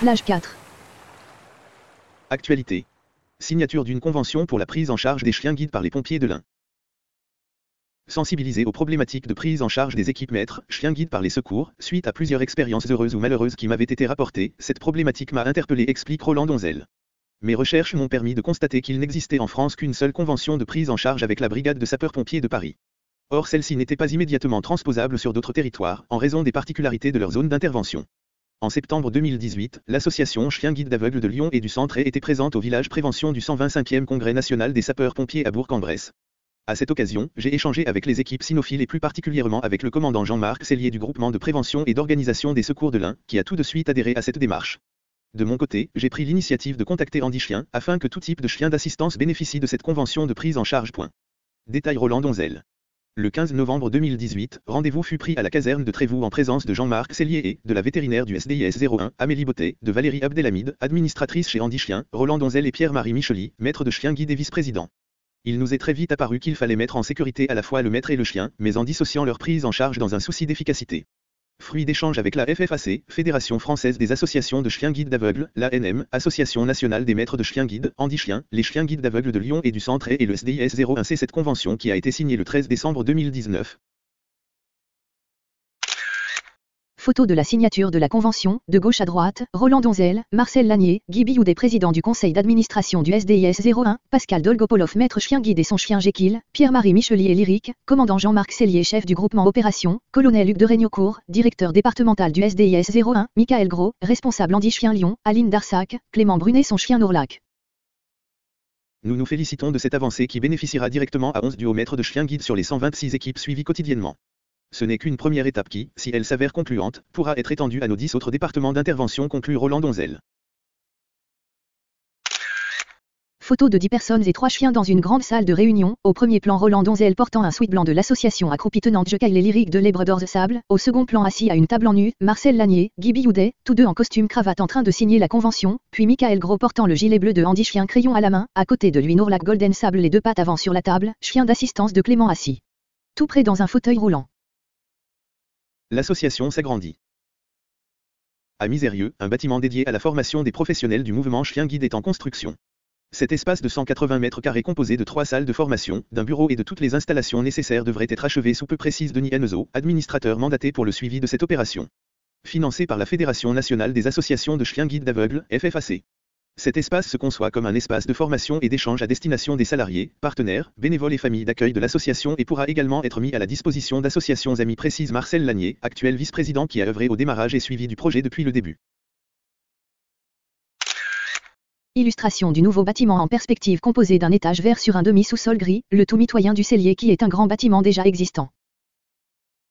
Flash 4. Actualité. Signature d'une convention pour la prise en charge des chiens guides par les pompiers de l'Ain. Sensibilisé aux problématiques de prise en charge des équipes maîtres, chiens guides par les secours, suite à plusieurs expériences heureuses ou malheureuses qui m'avaient été rapportées, cette problématique m'a interpellé, explique Roland Donzel. Mes recherches m'ont permis de constater qu'il n'existait en France qu'une seule convention de prise en charge avec la brigade de sapeurs-pompiers de Paris. Or celle-ci n'était pas immédiatement transposable sur d'autres territoires, en raison des particularités de leur zone d'intervention. En septembre 2018, l'association Chiens Guides d'Aveugles de Lyon et du Centre était présente au village prévention du 125e Congrès national des sapeurs-pompiers à Bourg-en-Bresse. À cette occasion, j'ai échangé avec les équipes cynophiles et plus particulièrement avec le commandant Jean-Marc Cellier du groupement de prévention et d'organisation des secours de l'Ain, qui a tout de suite adhéré à cette démarche. De mon côté, j'ai pris l'initiative de contacter Andy Chien, afin que tout type de chien d'assistance bénéficie de cette convention de prise en charge. Détail Roland Donzel. Le 15 novembre 2018, rendez-vous fut pris à la caserne de Trévoux en présence de Jean-Marc Cellier et de la vétérinaire du SDIS 01, Amélie Bottet, de Valérie Abdelhamid, administratrice chez Andy Chien, Roland Donzel et Pierre-Marie Micheli, maître de chien guide et vice-président. Il nous est très vite apparu qu'il fallait mettre en sécurité à la fois le maître et le chien, mais en dissociant leur prise en charge dans un souci d'efficacité. Fruit d'échanges avec la FFAC, Fédération française des associations de chiens guides d'aveugles, l'ANM, Association nationale des maîtres de chiens guides, Andy Chien, les chiens guides d'aveugles de Lyon et du Centre et le SDIS 01, c'est cette convention qui a été signée le 13 décembre 2019. Photo de la signature de la convention, de gauche à droite, Roland Donzel, Marcel Lanier, Guy Bioudet, président du conseil d'administration du SDIS 01, Pascal Dolgopolov, maître chien guide et son chien Jekyll, Pierre-Marie Micheli et Lyrique, commandant Jean-Marc Cellier, chef du groupement opération, colonel Hugues de Regnocourt, directeur départemental du SDIS 01, Michael Gros, responsable Andy Chien Lyon, Aline Darsac, Clément Brunet, son chien Nourlac. Nous nous félicitons de cette avancée qui bénéficiera directement à 11 duos maîtres de chiens guides sur les 126 équipes suivies quotidiennement. Ce n'est qu'une première étape qui, si elle s'avère concluante, pourra être étendue à nos 10 autres départements d'intervention, conclut Roland Donzel. Photo de 10 personnes et 3 chiens dans une grande salle de réunion. Au premier plan, Roland Donzel portant un sweat blanc de l'association accroupie tenante Jekyll et Lyrique de l'Ebre d'Orze Sable. Au second plan, assis à une table en nu, Marcel Lanier, Guy Bioudet, tous deux en costume cravate en train de signer la convention, puis Michael Gros portant le gilet bleu de Andy Chien, crayon à la main, à côté de lui Nourlac Golden Sable, les deux pattes avant sur la table, chien d'assistance de Clément assis. Tout près dans un fauteuil roulant. L'association s'agrandit. À Misérieux, un bâtiment dédié à la formation des professionnels du mouvement chien guide est en construction. Cet espace de 180 mètres carrés composé de 3 salles de formation, d'un bureau et de toutes les installations nécessaires devrait être achevé sous peu, précise Denis Hennezeau, administrateur mandaté pour le suivi de cette opération. Financé par la Fédération nationale des associations de chiens guides d'aveugles, FFAC. Cet espace se conçoit comme un espace de formation et d'échange à destination des salariés, partenaires, bénévoles et familles d'accueil de l'association et pourra également être mis à la disposition d'associations amies, précise Marcel Lanier, actuel vice-président qui a œuvré au démarrage et suivi du projet depuis le début. Illustration du nouveau bâtiment en perspective composé d'un étage vert sur un demi-sous-sol gris, le tout mitoyen du cellier qui est un grand bâtiment déjà existant.